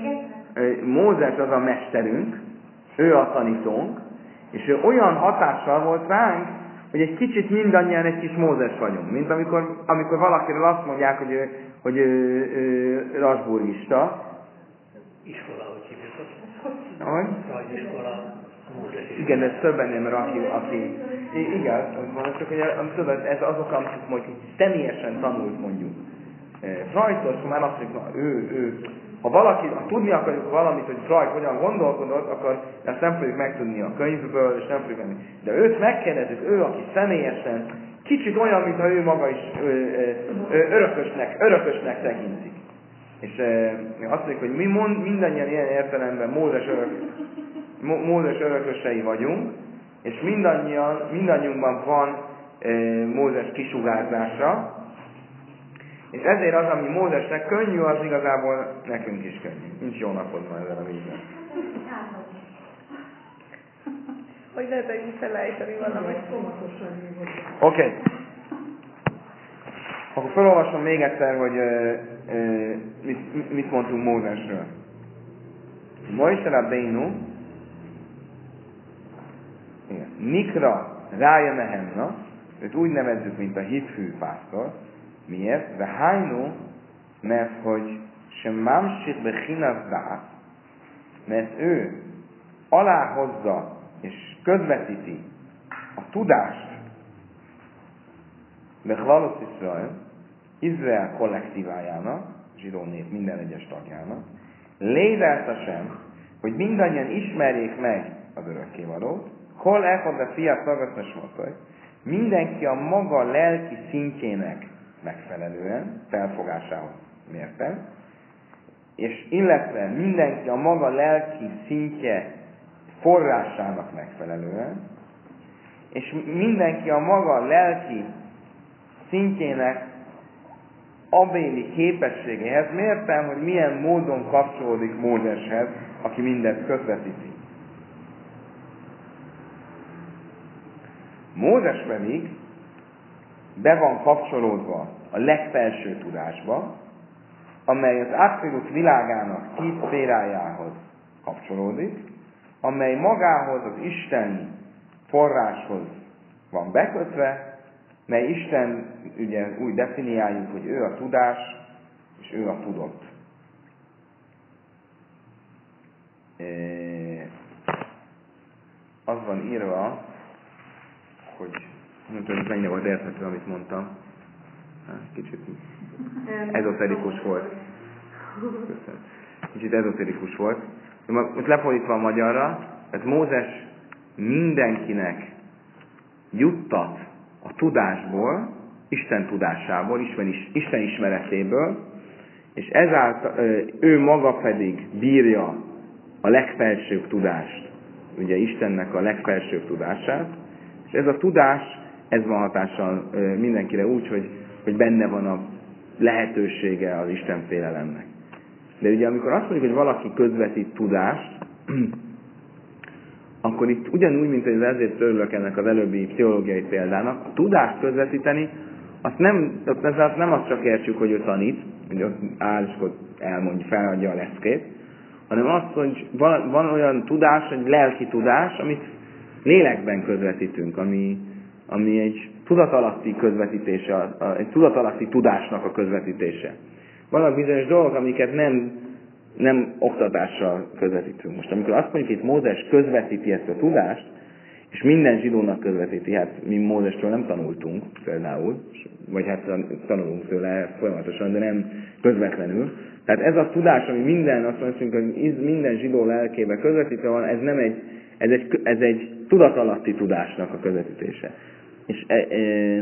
S1: Mózes az a mesterünk, ő a tanítónk, és ő olyan hatással volt ránk, hogy egy kicsit mindannyian egy kis Mózes vagyunk. Mint amikor, amikor valakiről azt mondják, hogy ő, hogy ő, ő, ő rasburgista.
S3: Iskola, hogy hívjuk azt.
S1: Ahogy?
S3: Rajziskola, Mózes.
S1: Igen, ez több ennél, mert aki, aki igen, mondjuk, csak hogy ez azok, amit mondjuk személyesen tanult mondjuk. Freudtól már azt mondjuk, ő, ő, ha valaki, ha tudni akarjuk valamit, hogy Freud hogyan gondolkodott, akkor ezt nem fogjuk megtudni a könyvből, és nem fogjuk menni. De őt megkérdezzük, ő, aki személyesen, kicsit olyan, mintha ő maga is ő, ő, ő, örökösnek, örökösnek tekintik. És e, azt mondjuk, hogy mi mond, mindannyian ilyen értelemben Mózes, örök, Mózes örökösei vagyunk, és mindannyian, mindannyiunkban van e, Mózes kisugárzása, és ezért az, ami Mózesnek könnyű, az igazából nekünk is könnyű. Nincs jó napod ma ezzel a vízben.
S4: Hogy lehet, hogy felejteni valamit.
S1: Oké. Okay. Akkor felolvasom még egyszer, hogy ö, ö, mit, mit mondtunk Mózesről. Mojse Rabbeinu Nikra Rája Nehenna, őt úgy nevezzük, mint a hitfű pásztor. Miért? De hájnu, mert hogy sem mámsik bechinazda, mert ő aláhozza és közvetíti a tudást Bechlalos Israel, Izrael kollektívájának, zsidó nép minden egyes tagjának, lédelta sem, hogy mindannyian ismerjék meg az örökkévalót, hol elhod a fiat tagasznos motoly, mindenki a maga lelki szintjének megfelelően, felfogásához mérten, és illetve mindenki a maga lelki szintje forrásának megfelelően, és mindenki a maga lelki szintjének abéli képességéhez mértem, hogy milyen módon kapcsolódik Mózeshez, aki mindent közvetíti. Mózes pedig be van kapcsolódva a legfelső tudásba, amely az átfélút világának tíz szférájához kapcsolódik, amely magához, az isteni forráshoz van bekötve, mely Isten, ugye úgy definiáljuk, hogy ő a tudás, és ő a tudott. E, az van írva, hogy nem tudom, hogy mennyire volt érthető, amit mondtam. Kicsit ezoterikus volt. Köszönöm. Kicsit ezoterikus volt. most lefordítva a magyarra, ez Mózes mindenkinek juttat a tudásból, Isten tudásából, Isten ismeretéből, és ezáltal ő maga pedig bírja a legfelsőbb tudást, ugye Istennek a legfelsőbb tudását, és ez a tudás, ez van hatással mindenkire úgy, hogy, hogy benne van a lehetősége az Isten félelemnek. De ugye amikor azt mondjuk, hogy valaki közvetít tudást, akkor itt ugyanúgy, mint hogy ezért örülök ennek az előbbi pszichológiai példának, a tudást közvetíteni, azt nem, azt nem azt csak értsük, hogy ő tanít, hogy ott áll és elmondja, feladja a leckét, hanem azt, hogy van, van olyan tudás, egy lelki tudás, amit lélekben közvetítünk, ami, ami egy tudatalatti közvetítése, egy tudatalatti tudásnak a közvetítése. Vannak bizonyos dolgok, amiket nem, nem oktatással közvetítünk. Most amikor azt mondjuk, itt Mózes közvetíti ezt a tudást, és minden zsidónak közvetíti, hát mi Mózestől nem tanultunk például, vagy hát tanulunk tőle folyamatosan, de nem közvetlenül. Tehát ez a tudás, ami minden, azt mondjuk, hogy minden zsidó lelkébe közvetítve van, ez nem egy, ez egy, ez egy tudatalatti tudásnak a közvetítése. És e, e,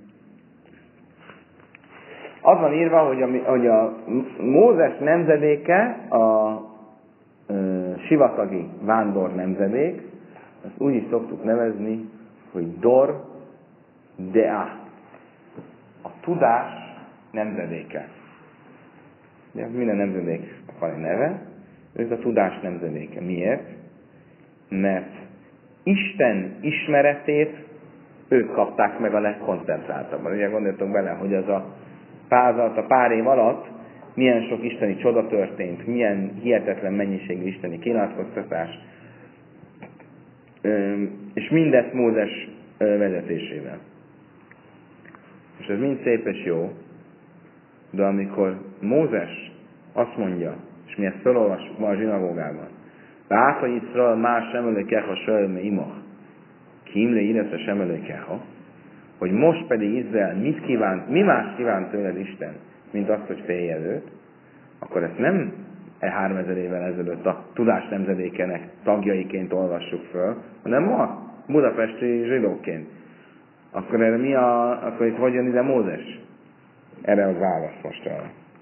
S1: az van írva, hogy a, hogy a Mózes nemzedéke a e, sivatagi vándor nemzedék, ezt úgy is szoktuk nevezni, hogy Dor Dea, a tudás nemzedéke. De minden nemzedék van egy neve, ez a tudás nemzedéke. Miért? Mert Isten ismeretét ők kapták meg a legkoncentráltabban. Ugye gondoljatok bele, hogy az a pár, a pár év alatt milyen sok isteni csoda történt, milyen hihetetlen mennyiségű isteni kinyilatkoztatás, és mindezt Mózes vezetésével. És ez mind szép és jó, de amikor Mózes azt mondja, és mi ezt felolvasjuk ma a zsinagógában, Báfa Yitzral más emelőkeha sölme imach, kímle íreszre emelőkeha, hogy most pedig Izrael mit kívánt, mi más kívánt tőled Isten, mint azt, hogy félj előtt, akkor ezt nem e háromezer évvel ezelőtt a tudás nemzedékenek tagjaiként olvassuk föl, hanem ma budapesti zsidóként. Akkor erre mi a, akkor itt hogy jön ide Mózes? Erre az válasz most a,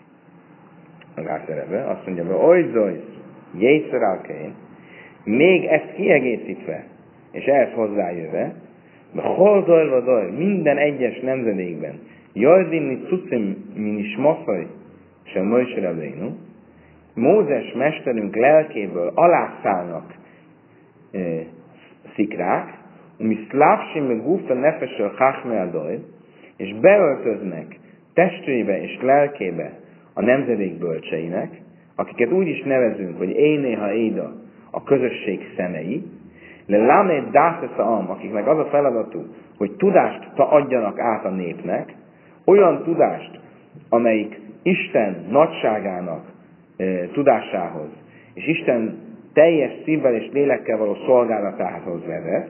S1: az átszerebe. Azt mondja, hogy oly zojsz, jészer alkein, még ezt kiegészítve, és ehhez hozzájöve, de hol dojlva dojl, minden egyes nemzedékben, jajdinni cucim min is maszaj, sem Mojse Rabbeinu, Mózes mesterünk lelkéből alászállnak e, szikrák, mi szlávsim meg gúfa nefesel chachmel dojl, és beöltöznek testébe és lelkébe a nemzedék bölcseinek, akiket úgy is nevezünk, hogy énéha éda, a közösség szemei, le lamed dászesza am, akiknek az a feladatuk, hogy tudást adjanak át a népnek, olyan tudást, amelyik Isten nagyságának e, tudásához, és Isten teljes szívvel és lélekkel való szolgálatához vezet,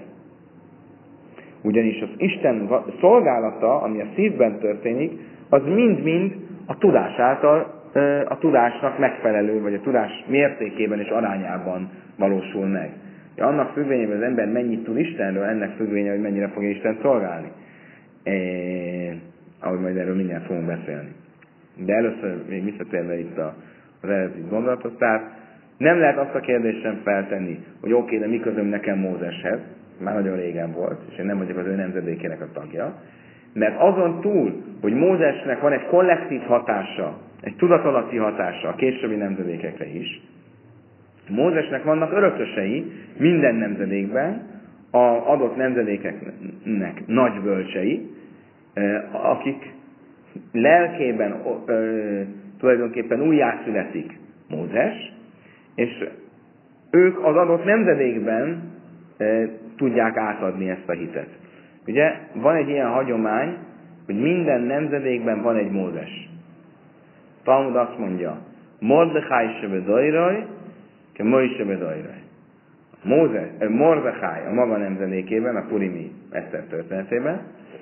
S1: ugyanis az Isten szolgálata, ami a szívben történik, az mind-mind a tudás által, a tudásnak megfelelő, vagy a tudás mértékében és arányában valósul meg. Ja, annak függvényében az ember mennyit tud Istenről, ennek függvénye, hogy mennyire fogja Isten szolgálni. E, ahogy majd erről mindjárt fogunk beszélni. De először még visszatérve itt a, az eredeti gondolatot, tehát nem lehet azt a kérdést sem feltenni, hogy oké, okay, de mi közöm nekem Mózeshez, már nagyon régen volt, és én nem vagyok az ő nemzedékének a tagja, mert azon túl, hogy Mózesnek van egy kollektív hatása, egy tudatalatti hatása a későbbi nemzedékekre is, Mózesnek vannak örökösei minden nemzedékben, az adott nemzedékeknek nagy bölcsei, akik lelkében tulajdonképpen újjászületik Mózes, és ők az adott nemzedékben tudják átadni ezt a hitet. Ugye van egy ilyen hagyomány, hogy minden nemzedékben van egy Mózes. Talmud azt mondja, Mordechai se bedajraj, ke Mojse bedajraj. Mózes, eh, Mordechai a maga nemzedékében, a Purimi Eszter történetében,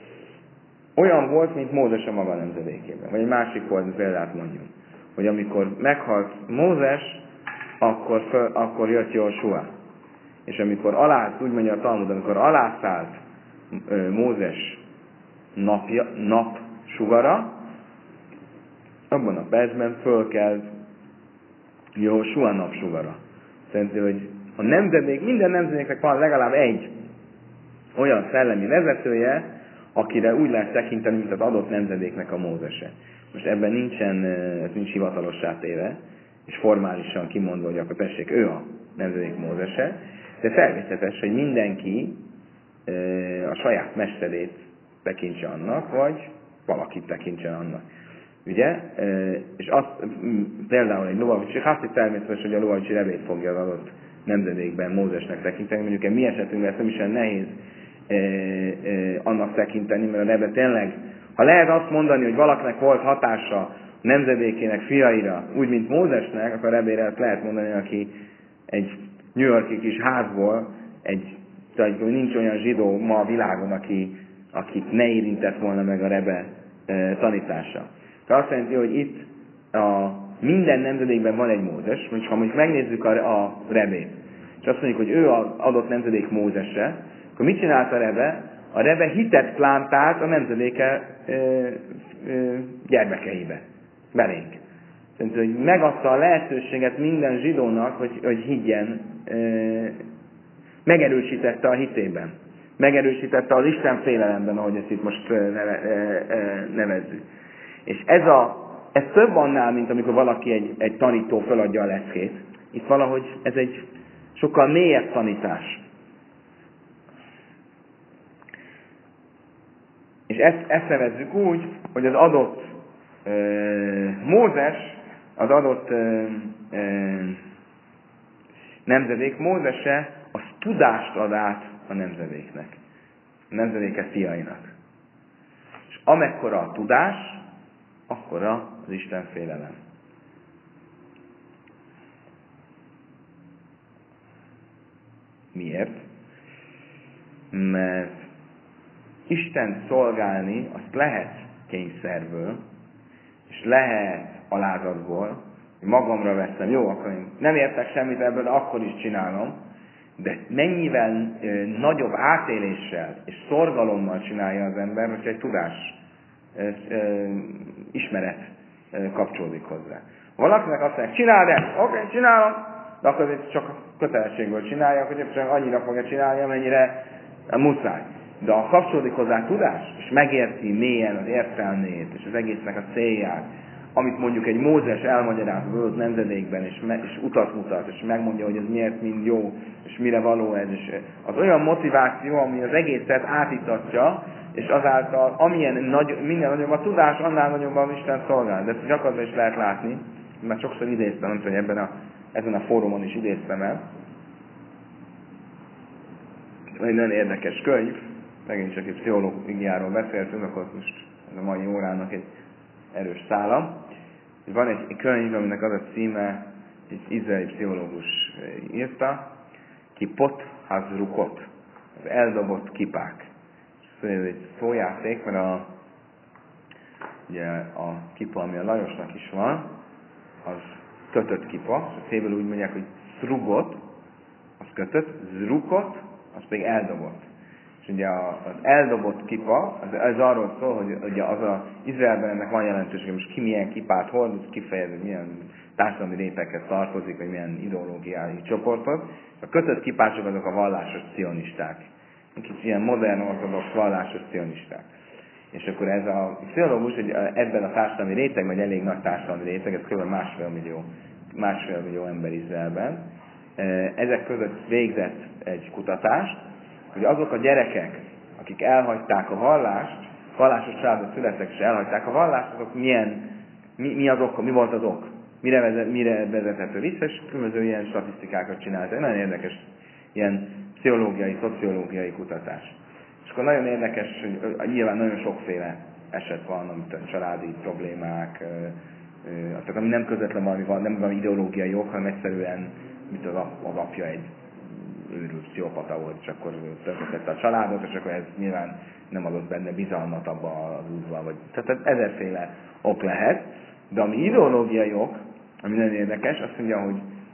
S1: olyan volt, mint Mózes a maga nemzedékében. Vagy egy másik volt, példát mondjuk, hogy amikor meghalt Mózes, akkor, föl, akkor jött Jósua. És amikor alá, úgy mondja a Talmud, amikor alászállt Mózes napja, nap sugara, abban a percben fölkelt Jósua napsugara. Szerintem, hogy a nemzedék, minden nemzedéknek van legalább egy olyan szellemi vezetője, akire úgy lehet tekinteni, mint az adott nemzedéknek a Mózese. Most ebben nincsen, ez nincs hivatalossá téve, és formálisan kimondva, hogy akkor tessék, ő a nemzedék Mózese, de természetes, hogy mindenki a saját mesterét tekintse annak, vagy valakit tekintse annak. Ugye? És azt, például egy Lubavicsi, azt természetes, hogy a Lubavicsi Rebét fogja az adott nemzedékben Mózesnek tekinteni, mondjuk egy mi esetünkben ez nem is olyan nehéz e, e, annak tekinteni, mert a Rebe tényleg, ha lehet azt mondani, hogy valakinek volt hatása a nemzedékének fiaira, úgy, mint Mózesnek, akkor a Rebére ezt lehet mondani, aki egy New Yorki kis házból, egy, tehát nincs olyan zsidó ma a világon, aki, akit ne érintett volna meg a Rebe e, tanítása. De azt jelenti, hogy itt a minden nemzedékben van egy Mózes, és ha mondjuk megnézzük a, a Rebét, és azt mondjuk, hogy ő az adott nemzedék Mózese, akkor mit csinált a Rebe? A Rebe hitet plántált a nemzedéke ö, ö, gyermekeibe, belénk. Tehát, hogy megadta a lehetőséget minden zsidónak, hogy, hogy higgyen, ö, megerősítette a hitében. Megerősítette az Isten félelemben, ahogy ezt itt most neve, nevezzük. És ez, a, ez több annál, mint amikor valaki egy, egy tanító feladja a leckét. Itt valahogy ez egy sokkal mélyebb tanítás. És ezt, ezt nevezzük úgy, hogy az adott e, Mózes, az adott e, e, nemzedék Mózese, az tudást ad át a nemzedéknek. A nemzedéke fiainak. És amekkora a tudás, akkora az Isten félelem. Miért? Mert Isten szolgálni azt lehet kényszerből, és lehet alázatból, hogy magamra veszem, jó, akkor én nem értek semmit ebből, de akkor is csinálom, de mennyivel ö, nagyobb átéléssel és szorgalommal csinálja az ember, hogyha egy tudás, ö, ö, ismeret ö, kapcsolódik hozzá. Valakinek azt mondják, csináld ezt, oké, okay, csinálom, de akkor ez csak kötelességből csinálja, hogy csak annyira fogja csinálni, amennyire muszáj. De ha kapcsolódik hozzá tudás, és megérti mélyen az értelmét, és az egésznek a célját, amit mondjuk egy Mózes elmagyaráz az adott nemzedékben, és, me, és utat mutat, és megmondja, hogy ez miért mind jó, és mire való ez, és az olyan motiváció, ami az egészet átítatja, és azáltal, amilyen nagy, minél nagyobb a tudás, annál nagyobb az Isten szolgál. De ezt gyakorlatban is lehet látni, mert sokszor idéztem, nem tudom, hogy ebben a, ezen a fórumon is idéztem el. Egy nagyon érdekes könyv, megint csak egy pszichológiáról beszéltünk, akkor most ez a mai órának egy erős szála. Van egy könyv, aminek az a címe, egy izraeli pszichológus írta, Kipot Hazrukot, az eldobott kipák. Szóval ez egy szójáték, mert a, ugye a kipa, ami a Lajosnak is van, az kötött kipa, és a széből úgy mondják, hogy szrugot, az kötött, zrukot, az pedig eldobott. És ugye az eldobott kipa, az, az arról szól, hogy ugye az a Izraelben ennek van jelentősége, most ki milyen kipát hord, ez kifejez, hogy milyen társadalmi réteghez tartozik, vagy milyen ideológiai csoporthoz. A kötött kipások azok a vallásos cionisták. Kicsit ilyen modern, ortodox vallásos cionisták. És akkor ez a pszichológus, hogy ebben a társadalmi réteg, vagy elég nagy társadalmi réteg, ez kb. másfél millió, másfél millió ember Izraelben, ezek között végzett egy kutatást, hogy azok a gyerekek, akik elhagyták a vallást, vallásos családba születtek és elhagyták a vallást, azok milyen, mi, mi az ok, mi volt az ok, mire, vezet, mire vezethető vissza, és különböző ilyen statisztikákat csinált. Ez nagyon érdekes, ilyen pszichológiai, szociológiai kutatás. És akkor nagyon érdekes, hogy nyilván nagyon sokféle eset van, amit a családi problémák, aztán ami nem közvetlen valami, nem valami ideológiai ok, hanem egyszerűen, mint az, az apja egy őrült pszichopata volt, és akkor tönkretette a családot, és akkor ez nyilván nem adott benne bizalmat abba az útba, vagy tehát ezerféle ok lehet, de ami ideológiai ok, ami nagyon érdekes, azt mondja, hogy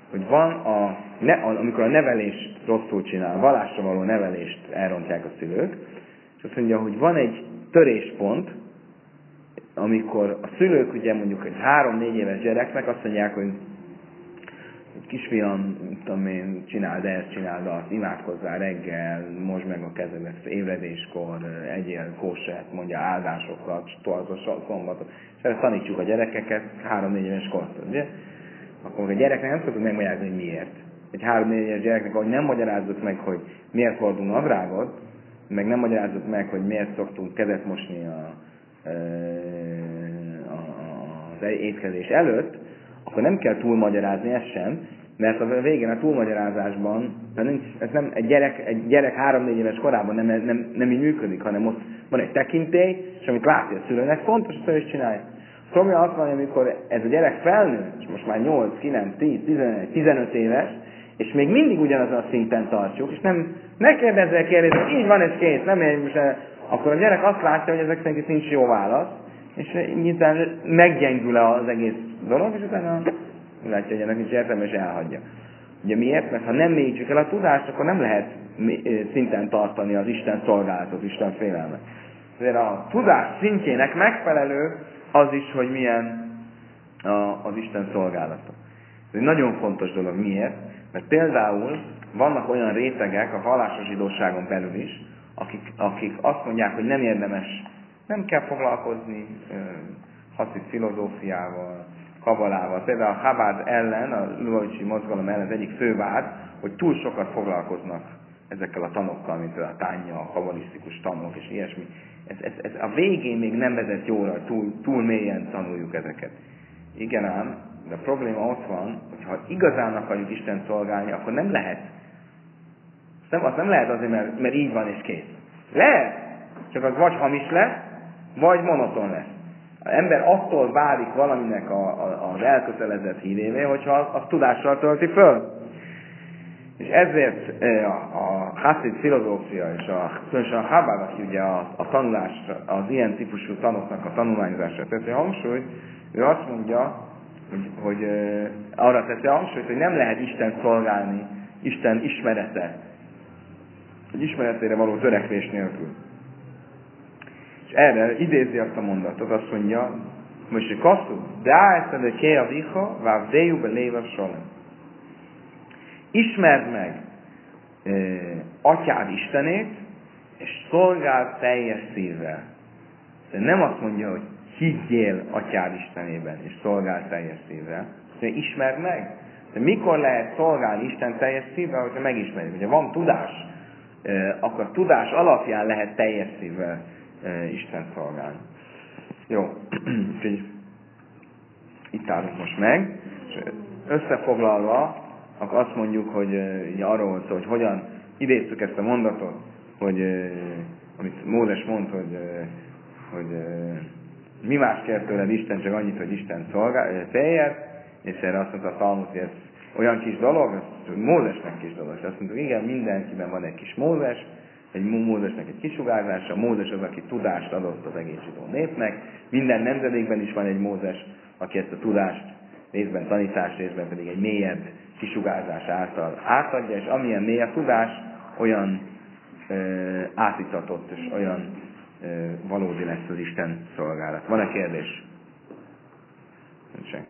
S1: hogy van a, ne, amikor a nevelést rosszul csinál, a vallásra való nevelést elrontják a szülők, és azt mondja, hogy van egy töréspont, amikor a szülők ugye mondjuk egy három-négy éves gyereknek azt mondják, hogy kisfiam, tudom én, csináld ezt, csináld azt, imádkozzál reggel, mosd meg a kezedet ébredéskor, egyél kósert, mondja áldásokat, tolgos szombatot, és ezt tanítjuk a gyerekeket három-négy éves kortól, ugye? Akkor a gyereknek nem szoktuk megmagyarázni, hogy miért. Egy három-négy éves gyereknek, ahogy nem magyarázzuk meg, hogy miért fordul nadrágot, meg nem magyarázzuk meg, hogy miért szoktunk kezet mosni a, a, a, az étkezés előtt, akkor nem kell túlmagyarázni ezt sem, mert a végén a túlmagyarázásban, nincs, ez nem, egy gyerek, egy gyerek három-négy éves korában nem, nem, nem így működik, hanem ott van egy tekintély, és amit látja a szülőnek, fontos, hogy is csinálja. A probléma az van, amikor ez a gyerek felnő, és most már nyolc, kilenc, tíz, tizenegy, tizenöt éves, és még mindig ugyanazon a szinten tartjuk, és nem, ne kérdezzél kérdést, hogy így van, és kész, nem én most, akkor a gyerek azt látja, hogy ezek szerint nincs jó válasz, és nyilván meggyengül az egész dolog, és utána látja, hogy ennek nincs értelme, és elhagyja. Ugye miért? Mert ha nem mélyítsük el a tudást, akkor nem lehet szinten tartani az Isten szolgálatot, Isten félelmet. Ezért a tudás szintjének megfelelő az is, hogy milyen a, az Isten szolgálata. Ez egy nagyon fontos dolog. Miért? Mert például vannak olyan rétegek a vallásos zsidóságon belül is, akik, akik azt mondják, hogy nem érdemes, nem kell foglalkozni uh, haszid filozófiával, kabalával. Például a Chabad ellen, a Lubavitchi mozgalom ellen az egyik fő vád, hogy túl sokat foglalkoznak ezekkel a tanokkal, mint a tánya, a kabalisztikus tanok és ilyesmi. Ez, ez, ez a végén még nem vezet jóra, túl, túl mélyen tanuljuk ezeket. Igen ám, de a probléma ott van, hogy ha igazán akarjuk Isten szolgálni, akkor nem lehet. Azt nem, azt nem lehet azért, mert, mert így van és kész. Lehet, csak az vagy hamis lesz, vagy monoton lesz. Az ember attól válik valaminek a, a, az elkötelezett hívévé, hogyha az, az tudással tölti föl. És ezért a, a haszid filozófia és a, különösen a Chabad, aki ugye a, a tanulás, az ilyen típusú tanoknak a tanulmányozásra teszi hangsúlyt, ő azt mondja, hogy, hogy arra teszi hangsúlyt, hogy nem lehet Isten szolgálni, Isten ismerete, hogy ismeretére való törekvés nélkül. És erre idézi azt a mondatot, azt mondja, most egy kasszú, de állszed ké a viha, vávdéjú be léve solem. Ismerd meg e, atyád Istenét, és szolgáld teljes szívvel. De nem azt mondja, hogy higgyél atyád Istenében, és szolgáld teljes szívvel. De ismerd meg. De mikor lehet szolgálni Isten teljes szívvel, hogyha megismerjük? Ugye van tudás, e, akkor tudás alapján lehet teljes szívvel e, Isten szolgálni. Jó, úgyhogy itt állunk most meg, és összefoglalva, akkor azt mondjuk, hogy ugye arról volt szó, hogy hogyan idéztük ezt a mondatot, hogy amit Mózes mond, hogy, hogy mi más kér tőled Isten, csak annyit, hogy Isten szolgál, féljed, és erre azt mondta a Talmud, hogy ez olyan kis dolog, ez Mózesnek kis dolog. És azt mondtuk, igen, mindenkiben van egy kis Mózes, egy Mózesnek egy kisugárzása, Mózes az, aki tudást adott az egész zsidó népnek, minden nemzedékben is van egy Mózes, aki ezt a tudást részben tanítás, részben pedig egy mélyebb kisugárzás által átadja, és amilyen mély a tudás, olyan ö, átitatott, és olyan ö, valódi lesz az Isten szolgálat. Van-e kérdés? Nincsen.